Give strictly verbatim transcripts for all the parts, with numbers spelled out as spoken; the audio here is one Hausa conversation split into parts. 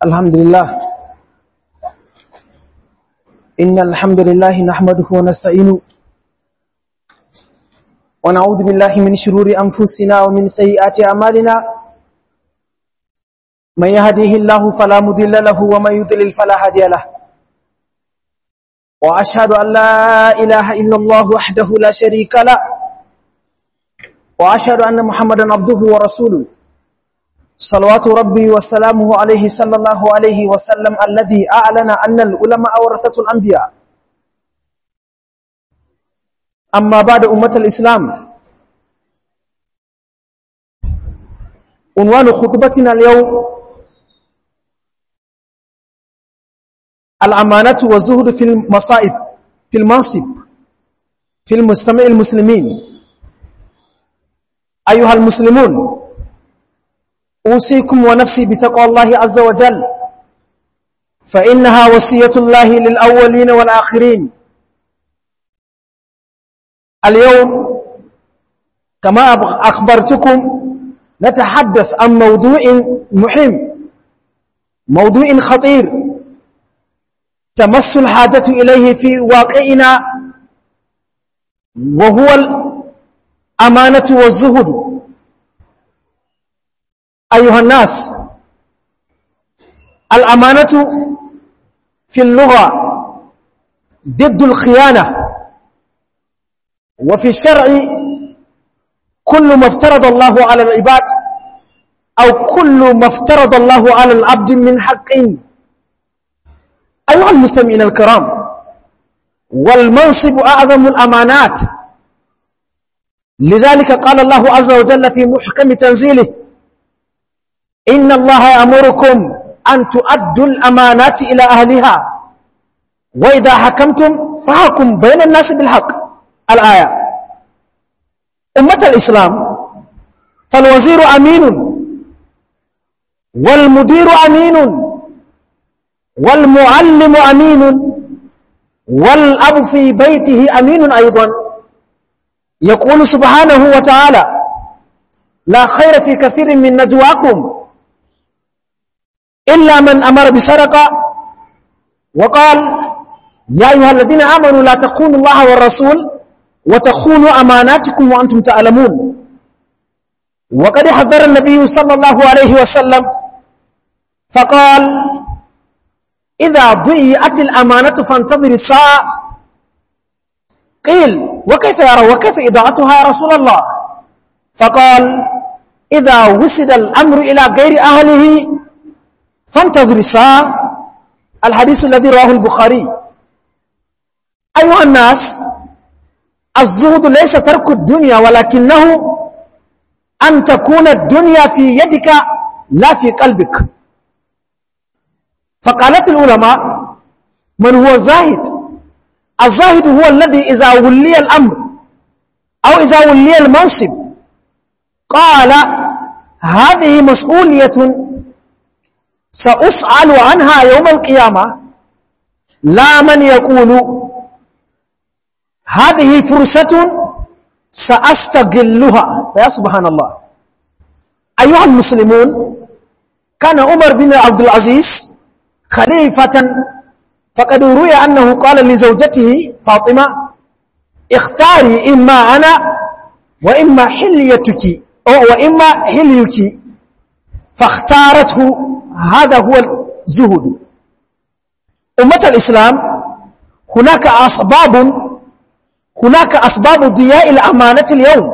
الحمد لله إن الحمد لله نحمده ونستعينه ونعوذ بالله من شرور أنفسنا ومن سيئات أعمالنا من يهده الله فلا مضل له ومن يضلل فلا هادي له وأشهد أن لا إله إلا الله وحده لا شريك له وأشهد أن محمدا عبده ورسوله صلوات ربي وسلامه عليه صلى الله عليه وسلم الذي أعلن أن العلماء ورثة الأنبياء. أما بعد أمة الإسلام، عنوان خطبتنا اليوم الأمانة والزهد في المصائب في المنصب في المجتمع المسلمين. أيها المسلمون، أوصيكم ونفسي بتقوى الله عز وجل، فإنها وصية الله للأولين والآخرين. اليوم كما أخبرتكم نتحدث عن موضوع مهم، موضوع خطير تمس الحاجة إليه في واقعنا، وهو الأمانة والزهد. أيها الناس، الأمانة في اللغة ضد الخيانة، وفي الشرع كل ما افترض الله على العباد أو كل ما افترض الله على العبد من حق. أيها المستمعين الكرام، والمنصب أعظم الأمانات، لذلك قال الله عز وجل في محكم تنزيله: إن الله يأمركم أن تؤدوا الأمانات إلى أهلها وإذا حكمتم فحكم بين الناس بالحق. الآية. أمة الإسلام، فالوزير أمين، والمدير أمين، والمعلم أمين، والأب في بيته أمين أيضا. يقول سبحانه وتعالى: لا خير في كثير من نجواكم إلا من أمر بسرقة. وقال: يا أيها الذين آمنوا لا تخونوا الله والرسول وتخونوا أماناتكم وأنتم تعلمون. وقد حذر النبي صلى الله عليه وسلم فقال: إذا ضيعت الأمانة فانتظر الساعة. قيل: وكيف يرى وكيف إضاعتها يا رسول الله؟ فقال: إذا وسد الأمر إلى غير أهله فانتظر الساعة. الحديث الذي رواه البخاري. أيها الناس، الزهد ليس ترك الدنيا، ولكنه أن تكون الدنيا في يدك لا في قلبك. فقالت العلماء: من هو زاهد؟ الزاهد هو الذي إذا ولي الأمر أو إذا ولي المنصب قال: هذه مسؤولية سأسأل عنها يوم القيامة، لا من يقول هذه فرصة سأستغلها. يا سبحان الله. أيها المسلمون، كان عمر بن عبد العزيز خليفة، فقد روي أنه قال لزوجته فاطمة: اختاري إما أنا وإما حليتك أو وإما حليك، فاختارته. هذا هو الزهد. أمة الإسلام، هناك أسباب هناك أسباب ضياع الأمانة اليوم.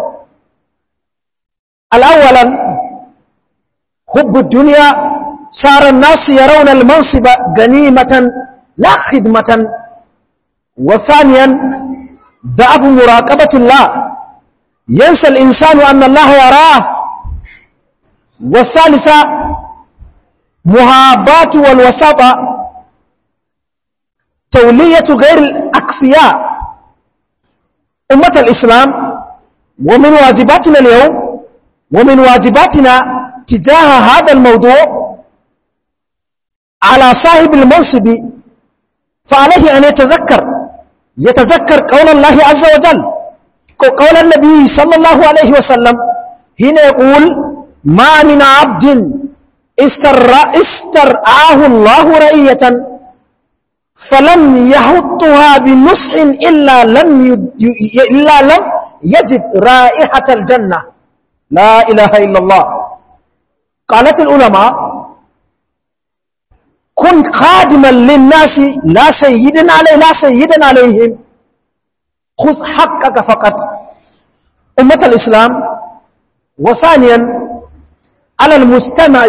الأولا حب الدنيا، صار الناس يرون المنصب غنيمة لا خدمة. وثانيا ضعف مراقبة الله، ينسى الإنسان أن الله يراه. والثالثة مهابات والوساطة، تولية غير الأكفياء. أمة الإسلام، ومن واجباتنا اليوم ومن واجباتنا تجاه هذا الموضوع على صاحب المنصب، فعليه أن يتذكر يتذكر قول الله عز وجل، قول النبي صلى الله عليه وسلم حين يقول: ما من عبد استرعاه الله رئية فلم يحطها بنصح إلا لم, إلا لم يجد رائحة الجنة. لا إله إلا الله. قالت العلماء كن خادما للناس لا سيدا عليه لا سيدا عليهم، خذ حقك فقط. أمة الإسلام. وثانيا على المستمع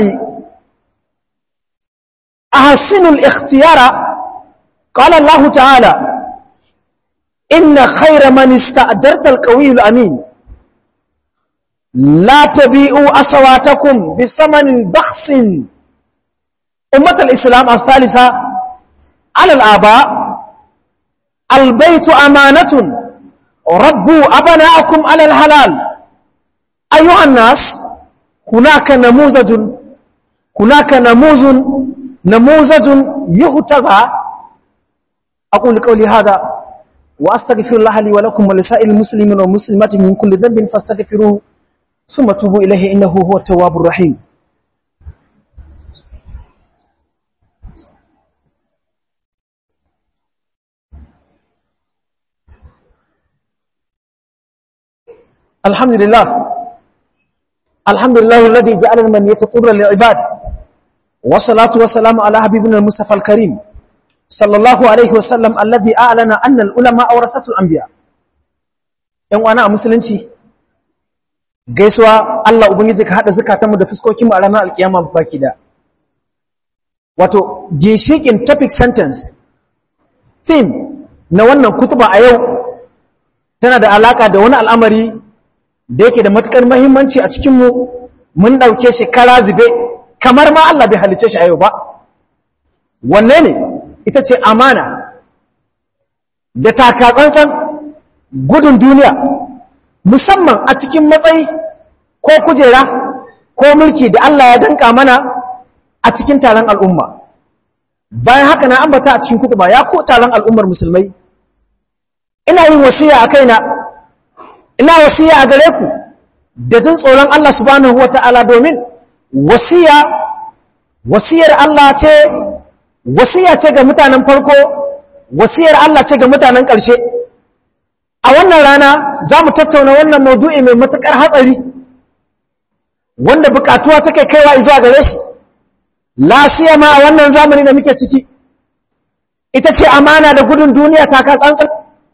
أحسن الاختيار. قال الله تعالى إن خير من استأجرت القوي الأمين لا تبيعوا أصواتكم بثمن بخس. أمة الإسلام. الثالثة على الآباء البيت أمانة ربوا أبناءكم على الحلال. أيها الناس هناك نموذج هناك نموذج نموذج يهتزى. أقول قولي هذا وأستغفر الله لي ولكم ولسائر المسلمين والمسلمات من كل ذنب فاستغفروه ثم توبوا إليه إنه هو التواب الرحيم. الحمد لله الحمد لله الذي جعل من يتقر للعباد، والصلاة والسلام على حبيبنا المصطفى الكريم صلى الله عليه وسلم الذي أعلن أن العلماء ورثة الأنبياء. ‘Yan wana a musulunci, gaisuwa Allah Ubangiji ka haɗa zukatanmu da fuskokinmu a ranar alkiyama baki da. Wato, ginshiƙin topic sentence, theme na wannan kutuba a yau tana da alaƙa da wani al'amari da yake da matuƙar mahimmanci a cikinmu, mun ɗauke shi kara zube kamar ma Allah bai halice shi a yau ba. Wanne ne? Ita ce amana da takatsantsan gudun duniya, musamman a cikin matsayi ko kujera ko mulki da Allah ya danka mana a cikin taron al'umma. Bayan haka na ambata a cikin kutuba ya ko taron al'ummar musulmai, ina yin wasiya a kaina, ina wasiya a gare ku da jin tsoron Allah subhanahu wa ta'ala, domin wasiya wasiyar Allah ce wasiya ce ga mutanen farko, wasiyar Allah ce ga mutanen ƙarshe. A wannan rana za mu tattauna wannan maudu'i mai matuƙar hatsari wanda buƙatuwa take kaiwa zuwa gare shi, lafiya ma a wannan zamani da muke ciki, ita ce amana da gudun duniya taka tsantsan.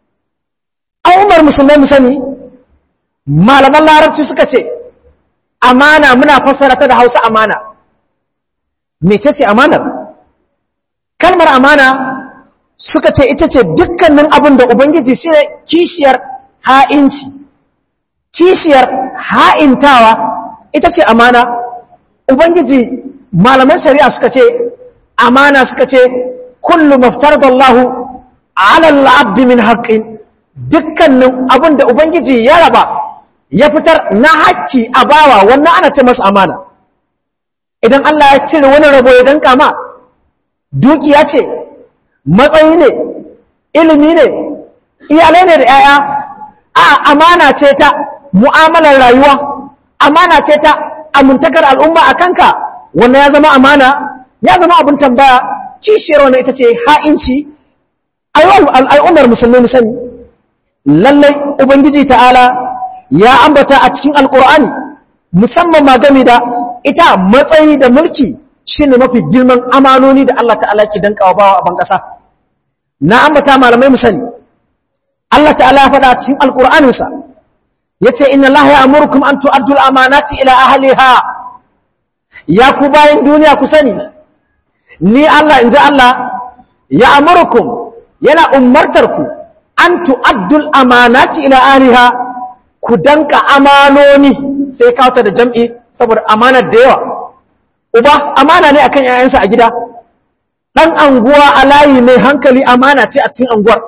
A umar musulmai mu sani, malaman larabci suka ce amana muna fassara ta da Hausa amana. Mece ce amanar? Kalmar amana suka ce ita ce dukkanin abin da Ubangiji shi ne kishiyar ha'inci, kishiyar ha'intawa ita ce amana. Ubangiji malaman shari'a suka ce amana suka ce kullu maftaradallahu ala al-abdi min haqqin, dukkanin abin da Ubangiji ya raba ya fitar na hakki a bawa, wannan ana ce masa amana. Idan Allah ya cire wani rabo ya danka ma, dukiya ce, matsayi ne, ilimi ne, iyalai ne da ‘ya'ya, a amana ce ta mu'amalar rayuwa, amana ce ta amintakar al'umma a kanka, wannan ya zama amana, ya zama abin tambaya. Kishiyar wannan ita ce ha'inci. Al'ummar musulmi sani, lallai Ubangiji ta'ala ya ambata a cikin Alƙur'ani, musamman ma game da ita matsayi da mulki shi ne mafi girman amanoni da Allah ta'ala ke dankawa bawa a ban ƙasa. Na ambata malamai mu sani, Allah ta'ala ya faɗa cikin Alƙur'aninsa, ya ce, Inna Allah ya amurkum an tu'addul amanati ila ahliha. Ya ku bayan duniya ku sani, ni Allah in ji Allah, ya amurkum yana umartar ku an tu'addul amanati ila ahliha, ku danka amanoni, sai kawata da jam'i saboda amanar da yawa. Uba amana ne akan ‘ya'yansa a gida, ɗan anguwa a layi mai hankali amana ce a cikin anguwar,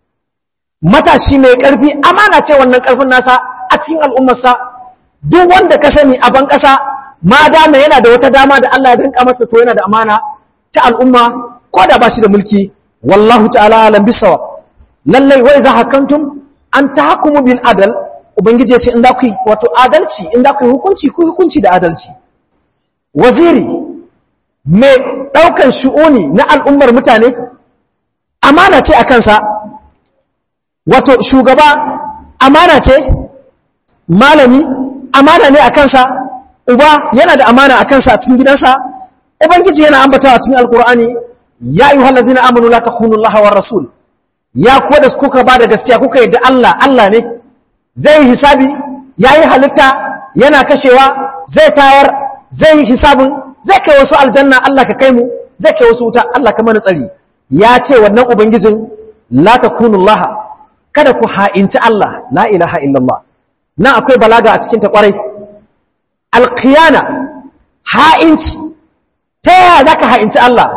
matashi mai ƙarfi amana ce wannan ƙarfin nasa a cikin al'ummarsa. Duk wanda ka sani a ban ƙasa, ma dama yana da wata dama da Allah ya rinka masa, to yana da amana ta al'umma ko da ba shi da mulki. Wallahu ta'ala alam bisawa. Lallai wai za hakantum an ta hakumu bil adal, Ubangiji ya ce in za ku yi wato adalci, in za ku yi hukunci ku hukunci da adalci. Waziri mai ɗaukan shu'uni na al'ummar mutane amana ce a kansa, wato shugaba amana ce, malami amana ne a kansa, uba yana da amana a kansa a cikin gidansa. Ubangiji yana ambata a cikin alkur'ani, ya yi hallazina amanu la takunu Allah wa rasul, ya kuwa da kuka ba da gaskiya kuka yadda Allah Allah ne zai yi hisabi, ya yi halitta yana kashewa, zai tayar, zai yi hisabin, zai kai wasu aljanna Allah ka kai mu, zai kai wasu wuta Allah ka mana tsari. Ya ce wannan ubangijin la takunu Allah, kada ku ha'inci Allah, la ilaha illallah. Nan akwai balaga a cikin ta kwarai. Alqiyana, ha'inci, ta yaya zaka ha'inci Allah?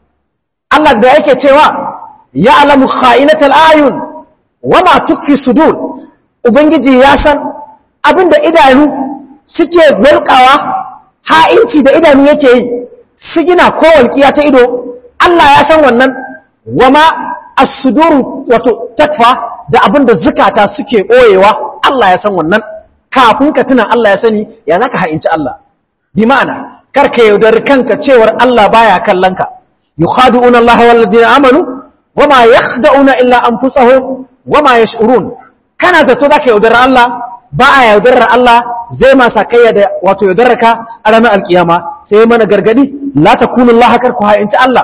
Allah da yake cewa ya alamu kha'inatal ayun wama tukfi sudur, ubangiji ya san abinda idanu suke walƙawa, ha'inci da idanu yake yi su gina ko walƙiya ta ido, Allah ya san wannan. Wama as-suduru wato takfa, da abinda zukata suke ɓoyewa, Allah ya san wannan. Kafin ka tuna Allah ya sani, ya zaka ha'inci Allah. Bi ma'ana karka yaudar kanka cewar Allah baya kallon ka. yukhadi'una Allah wal ladina amanu wama yakhda'una illa anfusahum wama yash'urun. Kana zato zaka yaudar Allah, ba a yaudar Allah, zai ma sakayya da wato yaudar ka a ranar alkiyama. Sai mana gargadi, la takunu Allah kar ku ha'inci Allah,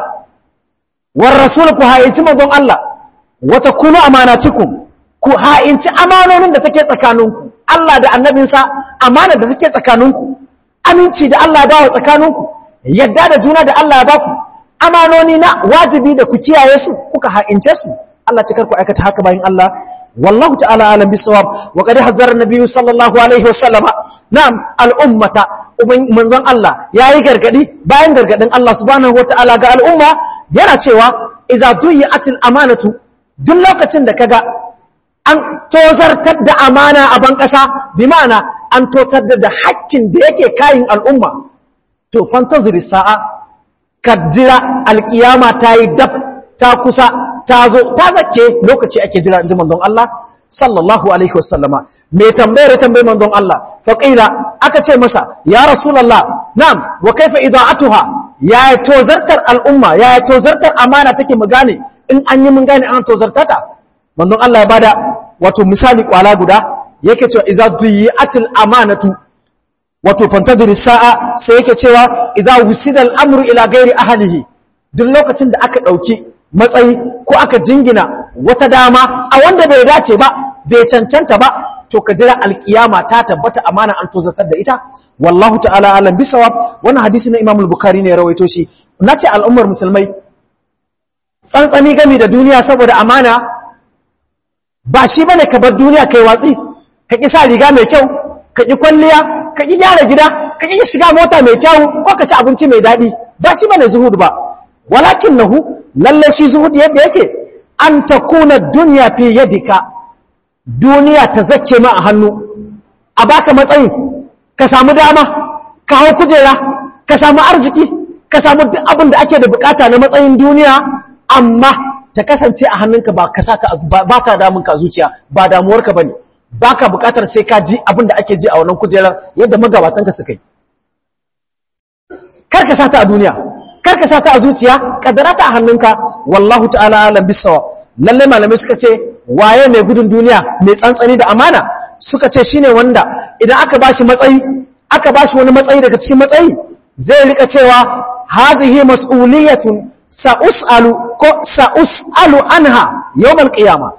war rasul ku ha'inci manzon Allah, wa takunu amanatikum ku ha'inci amanonin da take tsakaninku. Allah da annabinsa amana da take tsakaninku, aminci da Allah ya bawa tsakaninku, yadda da juna da Allah ya baku, amanoni na wajibi da ku kiyaye su kuka ha'ince su. Allah ce karku aikata haka bayin Allah. Wallahu ta'ala alam bisawab. Wa qad hazzara nabiyyu sallallahu alaihi wasallam na'am al'ummata, manzon Allah yayi gargadi bayan gargadin Allah subhanahu wataala ga al'umma, yana cewa idza duyi'atil amanatu, duk lokacin da kaga an tozartar da amana a ban kasa, bi ma'ana an tozartar da haƙƙin da yake kayin al'umma, to fantaziri sa'a, ka jira alkiyama ta yi dab, ta kusa, ta zo, ta zake lokaci ake jira, inji manzon Allah sallallahu alaihi wasallama. Mai tambayar tambayi manzon Allah, faƙila aka ce masa, ya Rasulallah, na'am, wa kaifa ida'atuha, ya yi tozartar al'umma, ya yi tozartar amana take mu gane, in an yi mun gane an tozartar ta. Manzon Allah ya bada wato misali kwala guda, yake cewa idza duyi'atil amanatu, wato fantazir sa'a, sai yake cewa idza wusida al-amru ila ghairi ahlihi, duk lokacin da aka dauki matsayi ko aka jingina wata dama a wanda bai dace ba, bai cancanta ba, to ka jira alkiyama ta tabbata amana an tozartar da ita. Wallahu ta'ala alam bisawab. Wannan hadisi na Imam al-Bukhari ne ya rawaito shi. Nace al'ummar musulmai tsantsani gami da duniya saboda amana ba shi bane ka bar duniya kai watsi, ka ki sa riga mai kyau, ka ki kwalliya, ka ki gyara gida, ka ki shiga mota mai kyau, ko ka ci abinci mai daɗi. Ba shi bane zuhud ba, walakinnahu, lalle shi zuhud yadda yake an takuna dunya fi yadika, duniya ta zakke ma a hannu, a baka matsayi, ka samu dama, ka hau kujera, ka samu arziki, ka samu duk abin da ake da bukata na matsayin duniya, amma ta kasance a hannunka ba ka saka ba ka damun ka zuciya, ba damuwarka bane, ba ka bukatar sai ka ji abin da ake ji a wannan kujerar yadda magabatanka suka yi. Kar ka sata a duniya, kar ka sata a zuciya, kaddara ta a hannunka. Wallahu ta'ala alam bisawa. Lalle malamai suka ce waye mai gudun duniya, mai tsantsani da amana, suka ce shine wanda idan aka bashi matsayi, aka bashi wani matsayi daga cikin matsayi, zai rika cewa hazihi mas'uliyatun sa'us'alu ko sa'us'alu anha yawmal qiyama.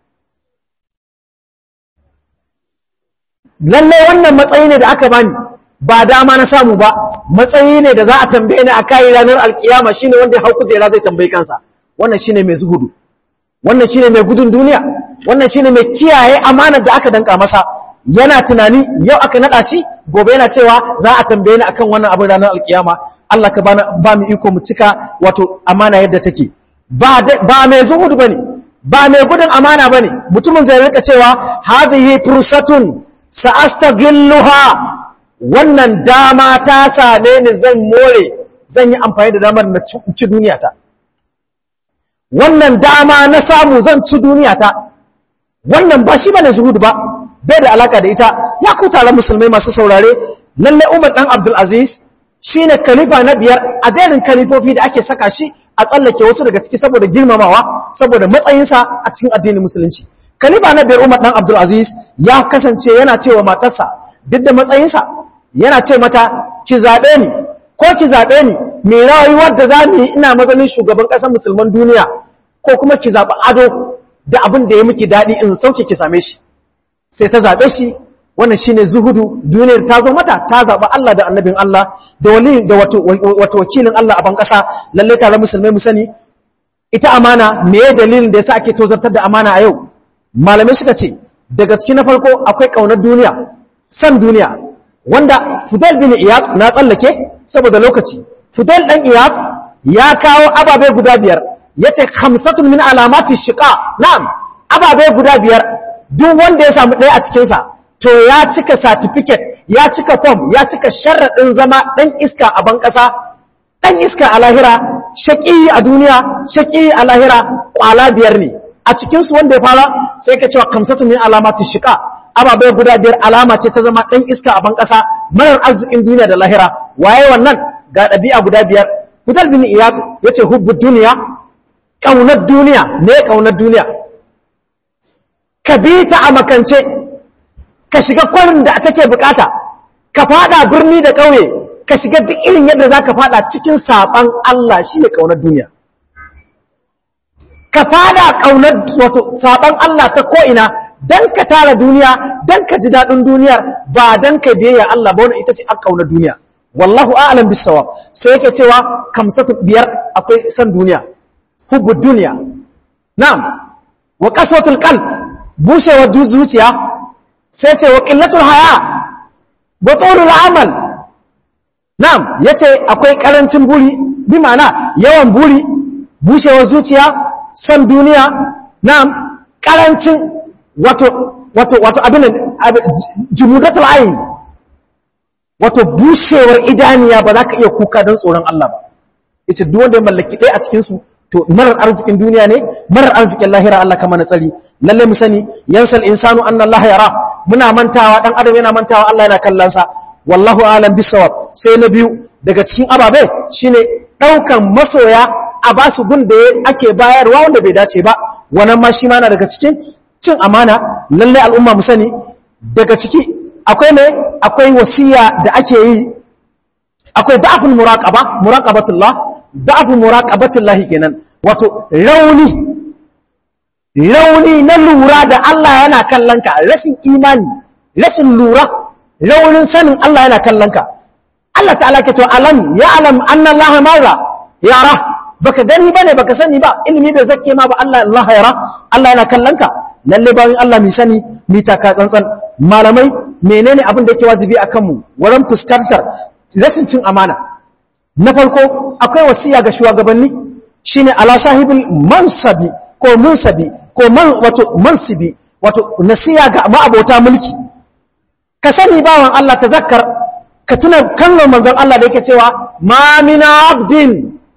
Lalle wannan matsayi ne da aka bani, ba dama na samu ba, matsayi ne da za a tambaye ni a kai ranar alkiyama, shine wanda hau kujera zai tambayi kansa. Wannan shine mai zuhudu, wannan shine mai gudun duniya, wannan shine mai kiyaye amanar da aka danka masa. Yana tunani yau aka nada shi, gobe yana cewa za a tambaye ni akan wannan abin ranar alkiyama. Allah ka ba mu iko mu cika wato amana yadda take. Ba ba mai zuhudu bane, ba mai gudun amana bane. Mutumin zai rika cewa hadhihi fursatun sa'astaghilluha, wannan dama ta same ni, zan more, zan yi amfani da damar na ci duniya ta. Wannan dama na samu, zan ci duniya ta. Wannan ba shi bane zuhudu ba, bai da alaka da ita. Ya ku taron musulmai masu saurare, lalle Umar dan Abdul Aziz shine khalifa na biyar a jerin khalifofi da ake saka shi a tsallake wasu daga ciki saboda girmamawa saboda matsayinsa a cikin addinin musulunci. Khalifa na biyar Umar dan Abdul Aziz ya kasance yana cewa matarsa duk da matsayinsa yana ce mata ki zabe ni ko ki zabe ni me rayuwar da za mu yi ina matsayin shugaban ƙasar musulman duniya ko kuma ki zaɓi ado da abin da ya miki daɗi in sauke ki same shi. Sai ta zaɓe shi, wannan shine zuhudu, duniyar ta zo mata ta zaɓi Allah da annabin Allah da wali da wato wakilin Allah a ban ƙasa. Lalle tare musulmai mu sani ita amana me ya dalilin da yasa ake tozartar da amana a yau. Malamai suka ce daga cikin na farko akwai ƙaunar duniya, san duniya, wanda Fudail bin Iyad na tsallake saboda lokaci. Fudail dan Iyad ya kawo ababe guda biyar yace khamsatun min alamati shiqa. Na'am, ababe guda biyar duk wanda ya samu ɗaya a cikin sa to ya cika certificate, ya cika form, ya cika sharadin zama dan iska a ban kasa, dan iska a lahira, shaqi a duniya, shaqi a lahira. Kwala biyar ne a cikin su wanda ya fara sai ka cewa khamsatun min alamati shiqa. Ababe guda biyar alama ce ta zama dan iska a ban kasa, marar arzikin duniya da lahira. Waye wannan? Ga ɗabi'a guda biyar. Fudail bin Iyad yace hubbud duniya, ƙaunar duniya. Ne ƙaunar duniya? Ka bi ta a makance, ka shiga kwarin da take bukata, ka fada birni da ƙauye, ka shiga duk irin yadda za ka fada cikin saɓan Allah, shi ne ƙaunar duniya. Ka fada ƙaunar wato saɓan Allah ta ko'ina don ka tara duniya, don ka ji daɗin duniyar, ba don ka biyayya Allah ba, wani ita ce an ƙaunar duniya. Wallahu a'lam bisawa. Sai yake cewa kamsatu biyar akwai san duniya, hubbud duniya. Na'am, wa qaswatul qalb, bushewar zuciya. Sai ce wa qillatul haya, wa tulul amal. Na'am, yace akwai karancin buri, bi ma'ana yawan buri, bushewar zuciya, san duniya. Na'am, karancin wato wato wato abin jumudatul ayn, wato bushewar idaniya, ba za ka iya kuka don tsoron Allah ba. Yace duk wanda ya mallaki ɗaya a cikin su to marar arzikin duniya ne, marar arzikin lahira. Allah kama na tsari. Lalle mu sani yansal insanu anna Allah yara, muna mantawa, dan adam yana mantawa Allah yana kallon sa. Wallahu a'lam bisawab. Sai na biyu daga cikin ababe shine daukan masoya a basu gun da ake bayarwa wanda bai dace ba. Wannan ma shi ma na daga cikin cin amana. Lalle al'umma mu sani daga ciki akwai ne akwai wasiya da ake yi, akwai da'aful muraqaba, muraqabatullah, da'aful muraqabatullah kenan, wato rauni rauni na lura da Allah yana kallon ka, rashin imani, rashin lura, raunin sanin Allah yana kallon ka. Allah ta'ala ke cewa alam ya'lam anna Allah maza yara, baka gani bane, baka sani ba, ilimi bai zakke ma ba. Allah Allah yara, Allah yana kallon ka. Lalle bayan Allah mi sani mi taka tsantsan. Malamai menene abin da yake wajibi akan mu wurin fuskantar rashin cin amana? Na farko akwai wasiya ga shugabanni, shine ala sahibul mansabi ko munsabi ko man wato mansibi, wato nasiya ga ma'abota mulki. Ka sani bawan Allah, tazakkar, ka tuna kallon manzon Allah da yake cewa ma min abdin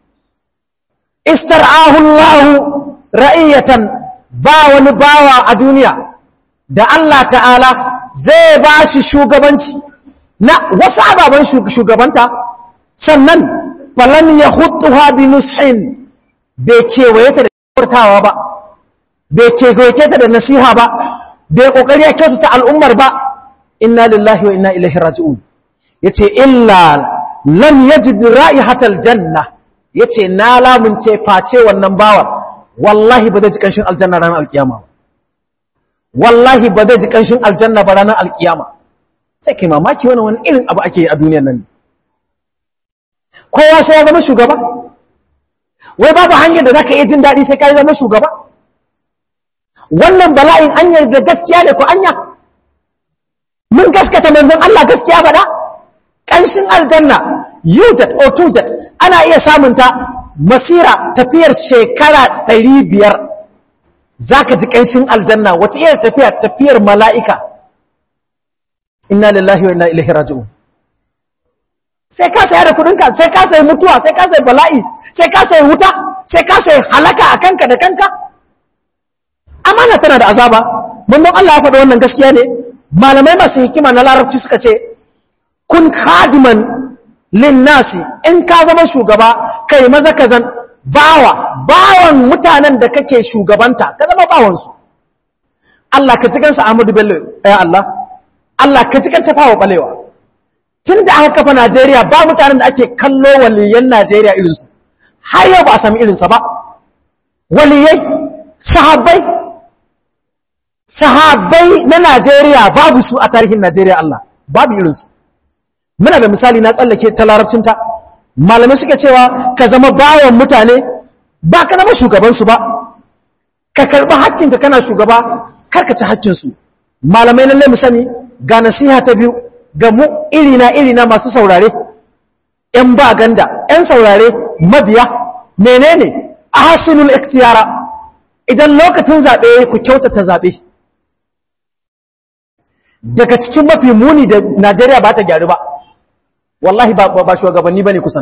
istar'ahu Allah ra'iyatan, ba wani bawa a duniya da Allah ta'ala zai ba shi shugabanci na wasu ababen shugabanta, sannan falam ya hutuwa bi nushin, bai kewaye ta da kyautawa ba, bai kewaye ta da nasiha ba, bai kokari ya kyautata al'ummar ba. Inna lillahi wa inna ilaihi raji'un. Yace illa lam yajid ra'ihatal janna, yace na lamunce face wannan bawan wallahi ba zai ji kanshin aljanna ranar alkiyama, wallahi ba zai ji kanshin aljanna ba ranar alkiyama. Sai kai mamaki wannan wani irin abu ake yi a duniyar nan. Kowa sai ya zama shugaba? Wai babu hanyar da zaka iya jin daɗi sai ka zama shugaba? Wannan bala'in anya da gaskiya ne ko anya? Mun gaskata manzon Allah gaskiya ba da? Kanshin aljanna yujat or tujat ana iya samunta masira tafiyar shekara ɗari biyar. Zaka ji kanshin aljanna wata iya tafiya tafiyar mala'ika. Inna lillahi wa inna ilaihi raji'un. Sai ka saya da kudinka, sai ka sayi mutuwa, sai ka sayi bala'i, sai ka sayi wuta, sai ka sayi halaka a kanka da kanka. Amana tana da azaba. Manzon Allah ya faɗa wannan gaskiya ne. Malamai masu hikima na larabci suka ce kun khadiman linnasi in ka zama shugaba kai maza ka zan bawa bawan mutanen da kake shugabanta ka zama bawansu Allah ka ji kansa Ahmadu Bello ya Allah Allah ka ji kanta fawa balewa tun da aka kafa Najeriya ba mutanen da ake kallo waliyan Najeriya irinsu har yau ba a sami irinsa ba waliyai sahabbai sahabbai na Najeriya babu su a tarihin Najeriya Allah babu irinsu muna da misali na tsallake ta larabcinta malamai suke cewa ka zama bawan mutane ba ka zama shugabansu ba ka karɓi haƙƙinka kana shugaba karka ci haƙƙinsu malamai lalle mu sani ga nasiha ta biyu ga mu irina irina masu saurare ‘yan ba ganda ‘yan saurare mabiya menene ahsinul ikhtiyara idan lokacin zaɓe ku kyautata zaɓe daga cikin mafi muni da Najeriya ba ta gyaru ba wallahi ba ba shugabanni bane kusan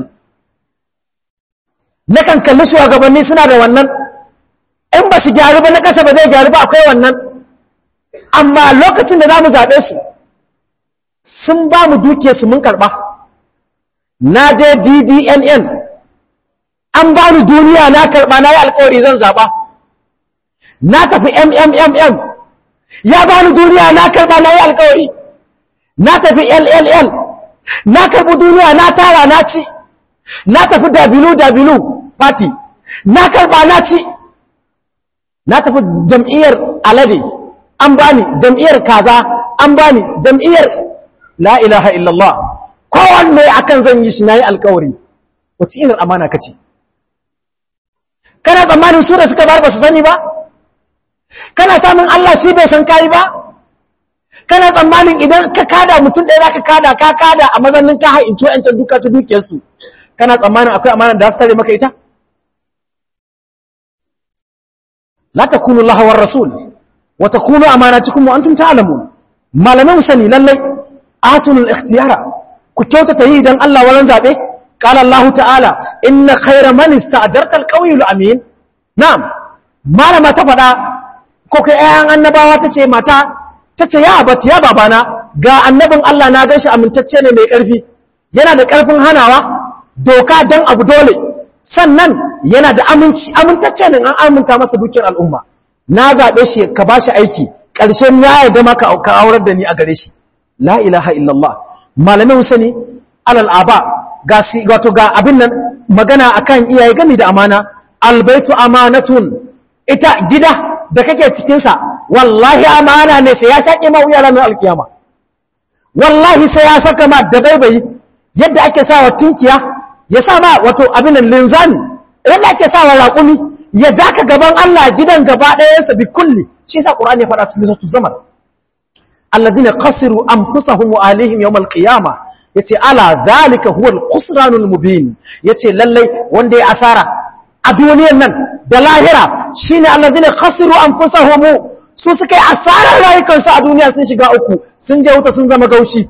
nakan kalli shugabanni suna da wannan in ba su gyaru ba na kasa ba zai gyaru ba akwai wannan amma lokacin da zamu zabe su sun ba mu duke su mun karba na je D D N N an ba ni duniya na karba na yi alƙawari zan zaba na tafi M M M M ya ba ni duniya na karba na yi alƙawari na tafi L L L na karbi duniya na tara na ci na tafi W W party na karba na ci na tafi jam'iyyar alade an bani jam'iyyar kaza an bani jam'iyyar la ilaha illallah kowanne akan zan yi shi nayi alƙawari wace irin amana kace kana tsammanin su da suka bar ba su sani ba kana samun Allah shi bai san kai ba kana tsammanin idan ka kada mutum ɗaya za ka kada ka kada a mazannin ka hain cu'yancan duka ta dukiyarsu kana tsammanin akwai amanar da su tare maka ita? la ta kunu lahawar rasul wata kunu amana cikin mu'antun ta'alamu malamin sani lallai asunul ikhtiyara ku kyautata yi idan Allah walan zaɓe ƙala Allah ta'ala inna khaira man ista'jarta alqawiyul amin na'am malama ta faɗa ko kai ayan annabawa tace mata ta ce ya abata ya babana ga annabin Allah na gan shi amintacce ne mai ƙarfi yana da ƙarfin hanawa doka don abu dole sannan yana da aminci amintacce ne an aminta masa dukiyar al'umma na zaɓe shi ka ba shi aiki ƙarshen ya yarda maka ka aurar da ni a gare shi la ilaha illallah malamin sani alal aba ga si wato ga abin nan magana akan iyaye gami da amana albaitu amanatun ita gida da kake cikin sa wallahi amana ne sai ya sake ma wuya ranar alkiyama wallahi sai ya saka ma da baibayi yadda ake sawa tunkiya ya sa ma wato abin linzami yadda ake sawa raƙumi ya daka gaban Allah gidan gaba ɗayansa bi kulli shi sa qur'ani ya faɗa cikin suratul zamar alladhina qasiru anfusahum wa alihim yawm alqiyama yace ala zalika huwa alqusranul mubin yace lallai wanda ya asara a duniyar nan da lahira shine alladhina qasiru anfusahum su suka yi asarar rayukansu a duniya sun shiga uku sun je wuta sun zama gaushi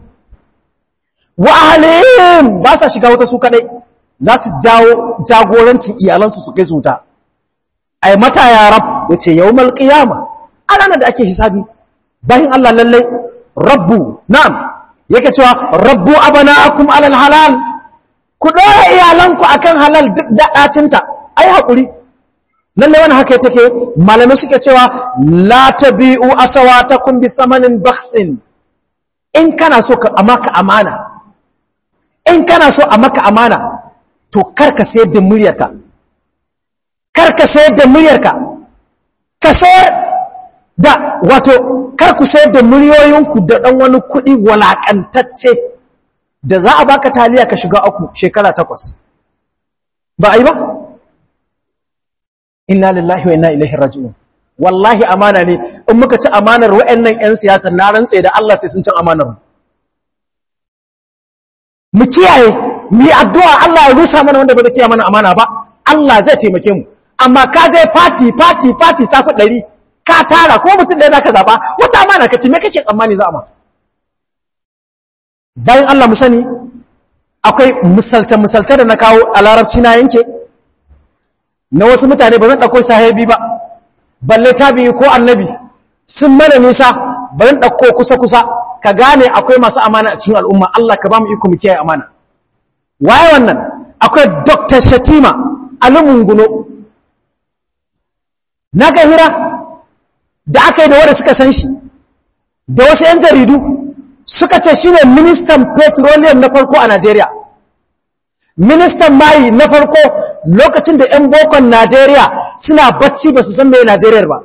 wa ahlihim ba sa shiga wuta su kadai za su jawo jagorancin iyalansu su kai su wuta ai mata ya rab yace yawmal qiyama ana da ake hisabi bayan Allah lalle rabbu na'am yake cewa rabbu abana'akum alal halal ku dora iyalanku akan halal duk da dacinta ai hakuri lalle wannan haka take malamai suke cewa la tabi'u asawatakum bi thamanin bakhsin in kana so ka amaka amana in kana so a maka amana to karka sayar da muryarka karka sayar da muryarka ka sayar da wato karku sayar da muryoyinku da dan wani kuɗi walakantacce da za a baka taliya ka shiga uku shekara takwas ba ai ba inna lillahi wa inna ilaihi raji'un wallahi amana ne in muka ci amanar wayannan ƴan siyasa na rantsa da Allah sai sun ci amanar mu kiyaye mu yi addu'a Allah ya rusa mana wanda ba zai kiyaye mana amana ba Allah zai taimake mu amma ka je party party party ta fi ɗari ka tara ko mutum ɗaya zaka zaba wata amana ka ci me kake tsammani za a ma bayan Allah mu sani akwai misalce misalce da na kawo a larabci na yanke na wasu mutane ba zan ɗauko sahabi ba balle tabi'i ko annabi sun mana nisa ba zan ɗauko kusa-kusa ka gane akwai masu amana a cikin al'umma Allah ka ba mu iko mu kiyaye amana waye wannan akwai Doctor Shatima Alumunguno na ga hira da aka yi da wanda suka san shi da wasu yan jaridu suka ce shine ministan petroleum na farko a Najeriya, ministan mai na farko lokacin da yan bokon Najeriya suna bacci ba su san me Najeriya ba.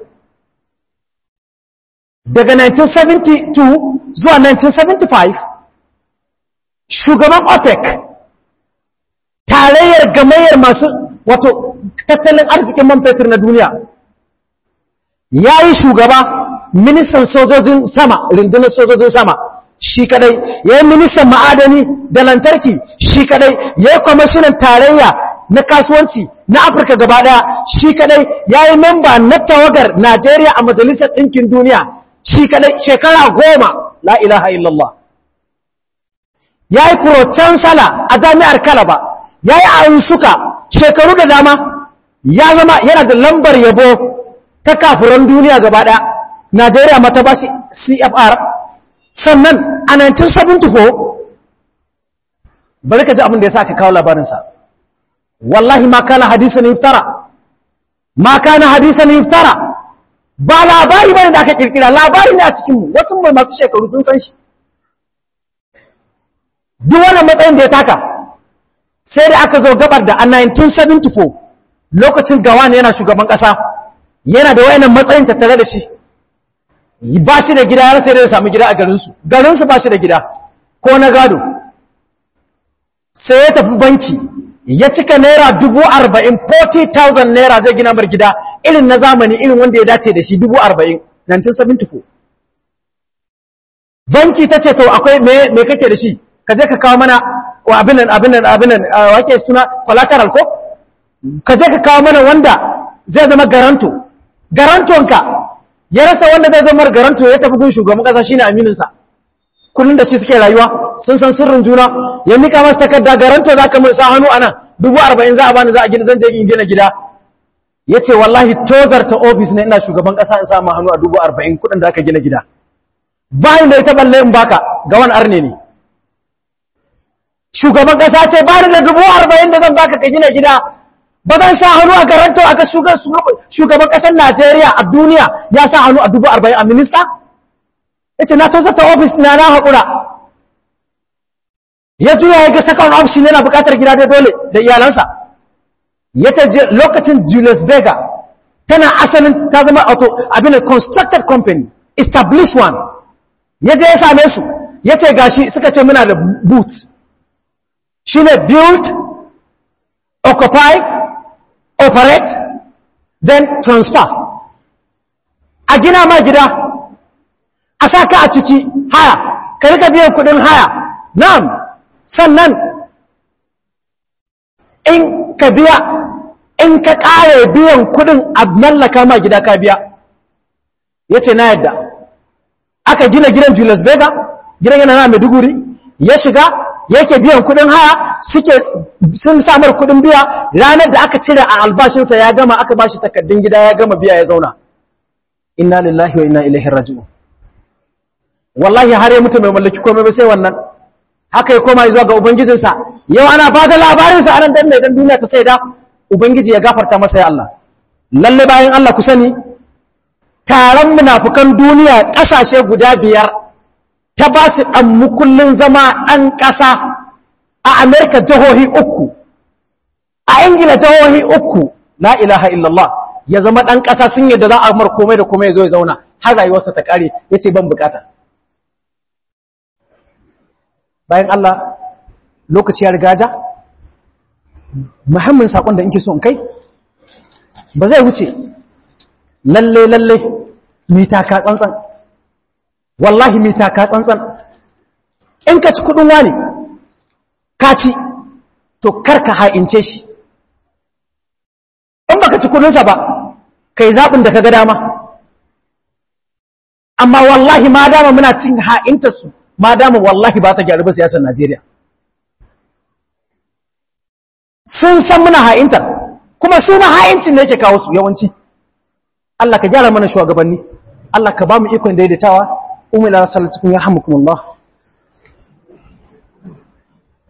Daga nineteen seventy-two zuwa nineteen seventy-five shugaban OPEC, tarayyar gamayyar masu wato tattalin arzikin man fetur na duniya, ya yi shugaba ministan sojojin sama, rundunar sojojin sama shi kadai, ya yi ministan ma'adani da lantarki shi kadai, ya yi kwamashinan tarayya na kasuwanci na Afirka gaba daya shi kadai, ya yi memba na tawagar Najeriya a Majalisar Ɗinkin Duniya shi kadai shekara goma, la ilaha illallah. Ya yi pro-chancellor a jami'ar Kalaba, ya yi a suka shekaru da dama, ya zama yana da lambar yabo ta kafuran duniya gaba ɗaya. Najeriya mata ba shi C F R. Sannan a nineteen seventy-four, bari ka ji abin da ya sa ka kawo labarinsa. Wallahi ma kana hadisan iftara, ma kana hadisan iftara, ba labari bane da aka kirkira, labari ne a cikinmu, wasu mai masu shekaru sun san shi. Duk wannan matsayin da ya taka, sai da aka zo gabar da a nineteen seventy-four, lokacin Gawan yana shugaban ƙasa, yana da wayannan matsayin tattare da shi. Ba shi da gida, ya sai da ya samu gida a garinsu, garinsu ba shi da gida, ko na gado. Sai ya tafi banki, ya cika naira dubu arba'in, forty thousand naira zai gina mar gida, irin na zamani, irin wanda ya dace da shi dubu arba'in, nineteen seventy-four. Banki ta ce, to akwai me kake da shi, ka je ka kawo mana abinan abinan abinan wake suna collateral ko? Ka je ka kawo mana wanda zai zama garanto, garantonka ya rasa wanda zai zama garanto, ya tafi gun shugaban kasa shine amininsa, kullum da shi suke rayuwa, sun san sirrin juna, ya mika masa takarda garanto za ka mai sa hannu a nan dubu arba'in za a bani, za a gina, zan je in gina gida. Ya ce wallahi tozar ta ofis ne ina shugaban kasa in samu hannu a dubu arba'in kudin da aka gina gida, bayan da ita balle in baka ga wani arne ne. Shugaban kasa ce ba ni da dubu arba'in da zan baka ka gina gida, ba zan sa hannu a garanto a ga shugaban kasar Najeriya a duniya ya sa hannu a dubu arba'in a minista? Ya ce na tozata ofis na na haƙura. Ya juya ya ga second option yana buƙatar gida da dole da iyalansa. Ya ta lokacin Julius Berger tana asalin ta zama auto abin constructed company, established one. Ya je ya same su, ya ce gashi suka ce muna da booth. Shi ne build, occupy, operate, then transfer. A gina ma gida, a sa ka a ciki haya, ka rika biyan kudin haya, na'am, sannan in ka biya, in ka ƙare biyan kudin a mallaka ma gida ka biya. Ya ce na yadda, aka gina gidan Julius Berger, gidan yana na Maiduguri, ya shiga, yake biyan kudin haya, suke sun samar kudin biya, ranar da aka cire a albashinsa ya gama, aka bashi takaddun gida ya gama biya ya zauna. Inna lillahi wa inna ilaihi raji'un. Wallahi har ya mutu mai mallaki komai ba sai wannan. Haka ya koma zuwa ga ubangijinsa. Yau ana bada labarinsa anan dan mai dan duniya ta sai da ubangiji ya gafarta masa ya Allah. Lalle bayan Allah ku sani, taron munafukan duniya kasashe guda biyar ta ba su ɗan mukullin zama ɗan ƙasa. A Amerika jihohi uku, a Ingila jihohi uku, la ilaha illallah, ya zama ɗan ƙasa sun yadda za a mar komai da komai ya zo ya zauna, har rayuwarsa ta ƙare, ya ce ban bukata. Bayan Allah, lokaci ya rigaja, muhimmin saƙon da in ke so in kai, ba zai wuce, lalle lalle, mita ka tsantsan, wallahi mita ka tsantsan, in ka ci kuɗin wani, ka ci, to karka ha'ince shi. In baka ci kudinsa ba, kai zaɓin da ka ga dama. Amma wallahi ma dama muna cin ha'intarsu, ma dama wallahi ba ta gyaru ba siyasar Najeriya. Sun san muna ha'intar, kuma suna ha'incin da yake kawo su yawanci. Allah ka gyara mana shugabanni, Allah ka ba mu ikon daidaitawa, umar sallallahu alaihi wa sallam yarhamukumullah.